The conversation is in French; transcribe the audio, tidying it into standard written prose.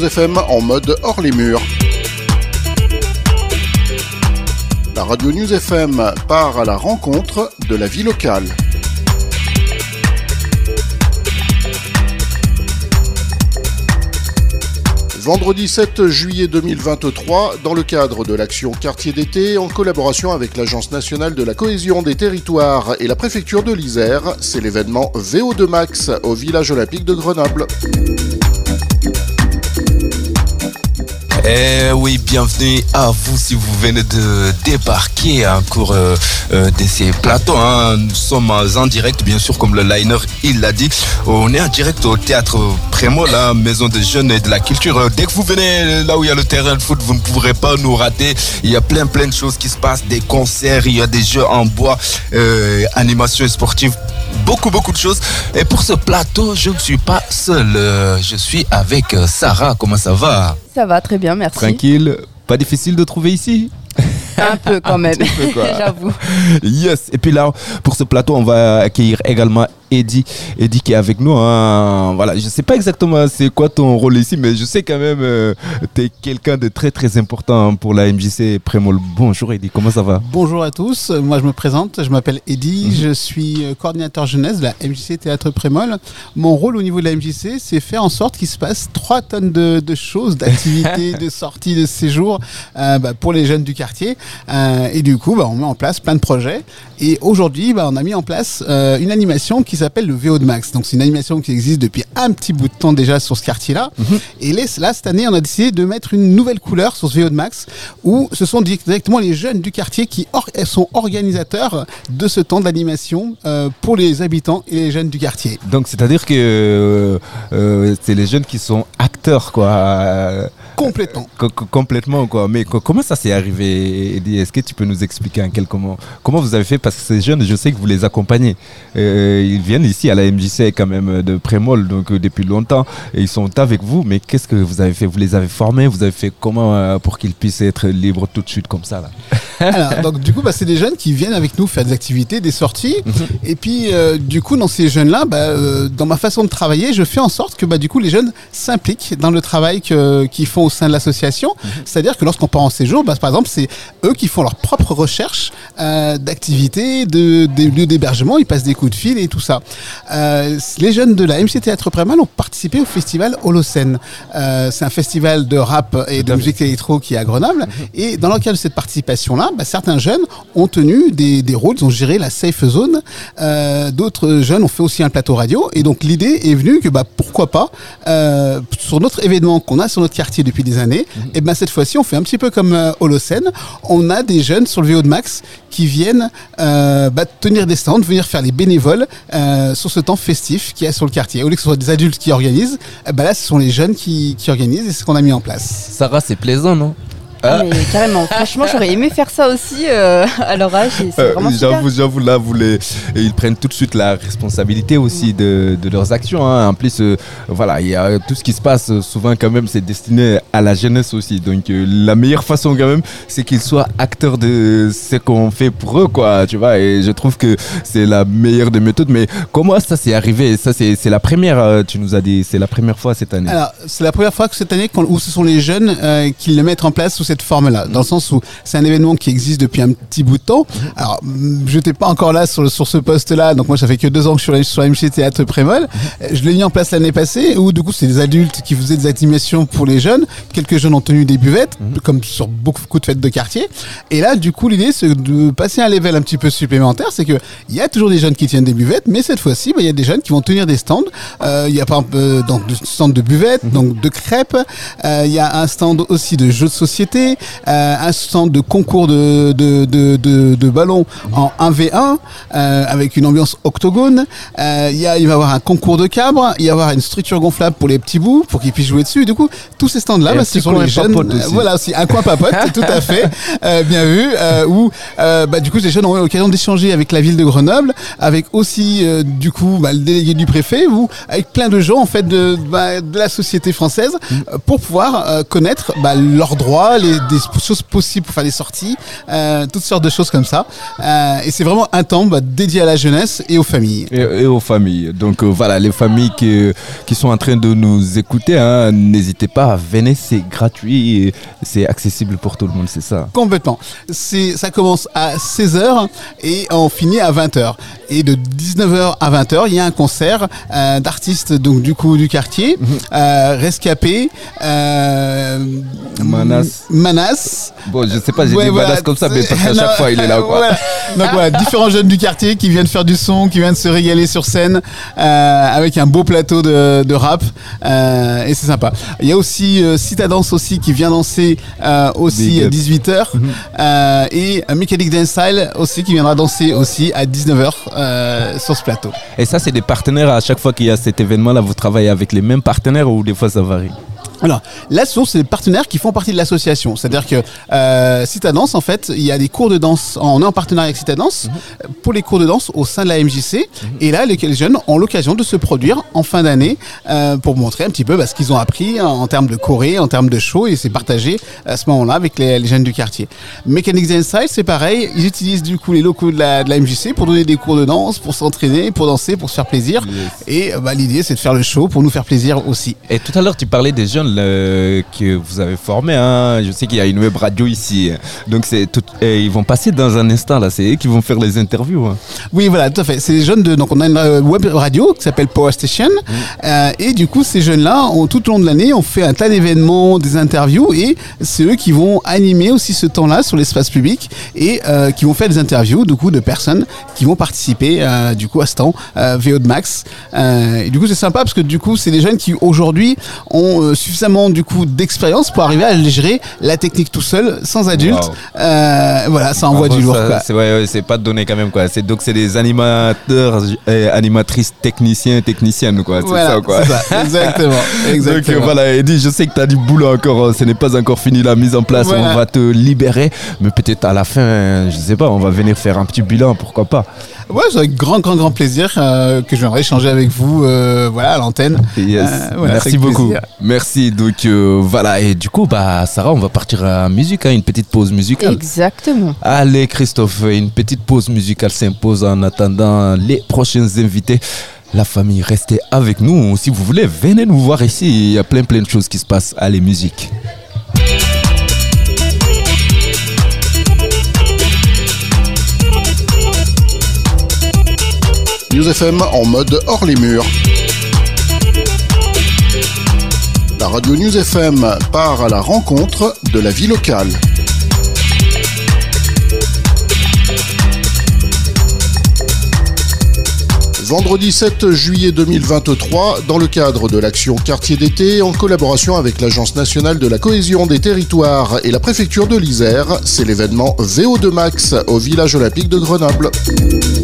News FM en mode hors les murs. La Radio News FM part à la rencontre de la vie locale. Vendredi 7 juillet 2023, dans le cadre de l'action Quartier d'été, en collaboration avec l'Agence nationale de la cohésion des territoires et la préfecture de l'Isère, c'est l'événement VO2 Max au village olympique de Grenoble. Eh oui, bienvenue à vous si vous venez de débarquer à un cours de ces plateaux. Nous sommes en direct, bien sûr, comme le liner, il l'a dit. On est en direct au théâtre Prémol, la maison des jeunes et de la culture. Dès que vous venez là où il y a le terrain de foot, vous ne pourrez pas nous rater. Il y a plein de choses qui se passent, des concerts, il y a des jeux en bois, animations sportives. Beaucoup de choses. Et pour ce plateau, je ne suis pas seul. Je suis avec Sarah. Comment ça va? Ça va très bien, merci. Tranquille. Pas difficile de trouver ici? Un peu quand même, j'avoue. Yes. Et puis là, pour ce plateau, on va accueillir également Eddie qui est avec nous. Voilà, je sais pas exactement c'est quoi ton rôle ici, mais je sais quand même tu es quelqu'un de très important pour la MJC Prémol. Bonjour Eddie, comment ça va? Bonjour à tous, moi je me présente, je m'appelle Eddie, je suis coordinateur jeunesse de la MJC Théâtre Prémol. Mon rôle au niveau de la MJC, c'est faire en sorte qu'il se passe 3 tonnes de choses, d'activités, de sorties, de séjours pour les jeunes du quartier. Et du coup, on met en place plein de projets. Et aujourd'hui, on a mis en place une animation qui s'appelle le VO2 Max. Donc c'est une animation qui existe depuis un petit bout de temps déjà sur ce quartier-là. Et là, cette année, on a décidé de mettre une nouvelle couleur sur ce VO2 Max, où ce sont directement les jeunes du quartier qui sont organisateurs de ce temps d'animation pour les habitants et les jeunes du quartier. Donc c'est-à-dire que c'est les jeunes qui sont acteurs, quoi. Complètement, quoi. Mais comment ça s'est arrivé, Eddie? Est-ce que tu peux nous expliquer comment vous avez fait? Parce que ces jeunes, je sais que vous les accompagnez. Ils viennent ici à la MJC quand même de Prémol, donc depuis longtemps, et ils sont avec vous. Mais qu'est-ce que vous avez fait? Vous les avez formés? Vous avez fait comment pour qu'ils puissent être libres tout de suite comme ça là? Alors, donc du coup, c'est des jeunes qui viennent avec nous faire des activités, des sorties. Et puis, du coup, dans ces jeunes-là, dans ma façon de travailler, je fais en sorte que du coup, les jeunes s'impliquent dans le travail qu'ils font au sein de l'association. C'est-à-dire que lorsqu'on part en séjour, par exemple, c'est eux qui font leur propre recherche d'activités, des lieux d'hébergement. Ils passent des coups de fil et tout ça. Les jeunes de la MJC Théâtre Prémol ont participé au festival Holocène. C'est un festival de rap et de musique électro qui est à Grenoble. Et dans le cadre de cette participation-là, certains jeunes ont tenu des rôles, ils ont géré la safe zone. D'autres jeunes ont fait aussi un plateau radio. Et donc l'idée est venue que pourquoi pas, sur notre événement qu'on a sur notre quartier depuis des années, et cette fois-ci on fait un petit peu comme Holocène. On a des jeunes sur le VO2 Max qui viennent tenir des stands, venir faire les bénévoles sur ce temps festif qu'il y a sur le quartier. Au lieu que ce soit des adultes qui organisent, là ce sont les jeunes qui organisent et c'est ce qu'on a mis en place. Sarah, c'est plaisant, non? Mais carrément, franchement j'aurais aimé faire ça aussi à leur âge, c'est vraiment super. J'avoue là, ils prennent tout de suite la responsabilité aussi de leurs actions. En plus, il y a tout ce qui se passe souvent quand même, c'est destiné à la jeunesse aussi. Donc la meilleure façon quand même, c'est qu'ils soient acteurs de ce qu'on fait pour eux, quoi. Tu vois, et je trouve que c'est la meilleure des méthodes. Mais comment ça s'est arrivé? Ça c'est la première. Tu nous as dit, c'est la première fois cette année. Alors c'est la première fois que cette année où ce sont les jeunes qui le mettent en place sous cette forme-là, dans le sens où c'est un événement qui existe depuis un petit bout de temps. Alors, je n'étais pas encore là sur ce poste-là, donc moi ça fait que 2 ans que je suis sur la MJC Théâtre Prémol. Je l'ai mis en place l'année passée, où du coup c'est des adultes qui faisaient des animations pour les jeunes. Quelques jeunes ont tenu des buvettes, comme sur beaucoup de fêtes de quartier. Et là, du coup, l'idée c'est de passer un level un petit peu supplémentaire, c'est que il y a toujours des jeunes qui tiennent des buvettes, mais cette fois-ci, il y a des jeunes qui vont tenir des stands. Il y a par exemple des stands de buvettes, donc de crêpes. Il y a un stand aussi de jeux de société. Un stand de concours de ballons en 1v1 avec une ambiance octogone. Il va y avoir un concours de cabres, il va y avoir une structure gonflable pour les petits bouts pour qu'ils puissent jouer dessus. Du coup, tous ces stands-là, ce sont les jeunes. Voilà, aussi un coin papote, tout à fait, bien vu. Où du coup, les jeunes ont eu l'occasion d'échanger avec la ville de Grenoble, avec aussi du coup le délégué du préfet, ou avec plein de gens en fait de la société française pour pouvoir connaître leurs droits, des choses possibles pour faire des sorties, toutes sortes de choses comme ça. Et c'est vraiment un temps dédié à la jeunesse et aux familles. Et aux familles. Donc voilà, les familles qui sont en train de nous écouter, hein, n'hésitez pas, venez, c'est gratuit, et c'est accessible pour tout le monde, c'est ça. Complètement. Ça commence à 16h et on finit à 20h. Et de 19h à 20h, il y a un concert d'artistes donc du coup du quartier, Rescapé, Manas. Bon, je sais pas, j'ai dit Manas comme ça, mais parce qu'à chaque fois il est là, quoi. Voilà. Donc voilà, différents jeunes du quartier qui viennent faire du son, qui viennent se régaler sur scène avec un beau plateau de rap et c'est sympa. Il y a aussi Citadance aussi qui vient danser aussi à 18h et Mechanic Dance Style aussi qui viendra danser aussi à 19h sur ce plateau. Et ça, c'est des partenaires, à chaque fois qu'il y a cet événement-là, vous travaillez avec les mêmes partenaires ou des fois ça varie? Alors, là, ce sont des partenaires qui font partie de l'association. C'est-à-dire que Citadance, en fait, il y a des cours de danse. On est en partenariat avec Citadance pour les cours de danse au sein de la MJC. Et là, les jeunes ont l'occasion de se produire en fin d'année pour montrer un petit peu ce qu'ils ont appris en termes de choré, en termes de show. Et c'est partagé à ce moment-là avec les jeunes du quartier. Mechanic Dance Style, c'est pareil. Ils utilisent du coup les locaux de la MJC pour donner des cours de danse, pour s'entraîner, pour danser, pour se faire plaisir. Yes. Et l'idée, c'est de faire le show pour nous faire plaisir aussi. Et tout à l'heure, tu parlais des jeunes que vous avez formés, hein. Je sais qu'il y a une web radio ici, donc ils vont passer dans un instant là, c'est eux qui vont faire les interviews, hein. Oui, voilà, tout à fait. C'est les jeunes donc on a une web radio qui s'appelle Power Station, et du coup ces jeunes-là, tout au long de l'année, on fait un tas d'événements, des interviews, et c'est eux qui vont animer aussi ce temps-là sur l'espace public et qui vont faire des interviews du coup de personnes qui vont participer du coup à ce temps VO de Max. Et du coup c'est sympa parce que du coup c'est des jeunes qui aujourd'hui ont suffisamment du coup d'expérience pour arriver à gérer la technique tout seul sans adulte. Wow. Voilà, ça envoie du lourd, quoi. C'est pas donné quand même, quoi. Donc c'est des animateurs, animatrices, techniciennes, quoi. C'est voilà, ça, quoi. C'est ça, exactement. Donc voilà, Eddie, je sais que t'as du boulot encore. Ce n'est pas encore fini la mise en place. Voilà. On va te libérer, mais peut-être à la fin, je sais pas, on va venir faire un petit bilan, pourquoi pas. Ouais, c'est avec grand plaisir que je viendrai échanger avec vous à l'antenne. Yes. Merci beaucoup. Plaisir. Merci. Donc voilà, et du coup, Sarah, on va partir à musique, hein, une petite pause musicale. Exactement. Allez, Christophe, une petite pause musicale s'impose en attendant les prochains invités. La famille, restez avec nous. Si vous voulez, venez nous voir ici. Il y a plein de choses qui se passent. Allez, musique. News FM en mode hors les murs. La radio News FM part à la rencontre de la vie locale. Vendredi 7 juillet 2023, dans le cadre de l'action Quartier d'été, en collaboration avec l'Agence nationale de la cohésion des territoires et la préfecture de l'Isère, c'est l'événement VO2 Max au village olympique de Grenoble.